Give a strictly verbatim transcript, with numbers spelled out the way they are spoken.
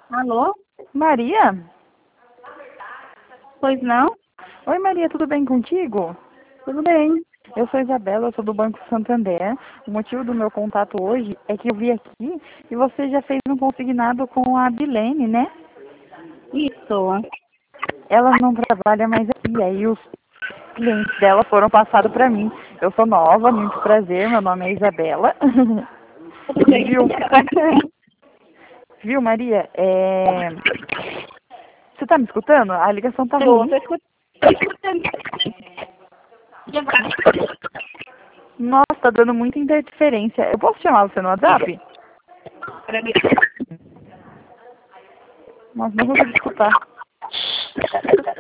Alô? Maria? Pois não? Oi, Maria, tudo bem contigo? Tudo bem. Eu sou Isabela, eu sou do Banco Santander. O motivo do meu contato hoje é que eu vi aqui e você já fez um consignado com a Bilene, né? Isso. Ela não trabalha mais aqui, aí os clientes dela foram passados para mim. Eu sou nova, muito prazer, meu nome é Isabela. Tudo E bem. viu, viu, Maria? É... Você tá me escutando? A ligação tá Eu ruim. tô escutando. Tô escutando. Nossa, tá dando muita interferência. Eu posso chamar você no WhatsApp? Nossa, não consigo escutar.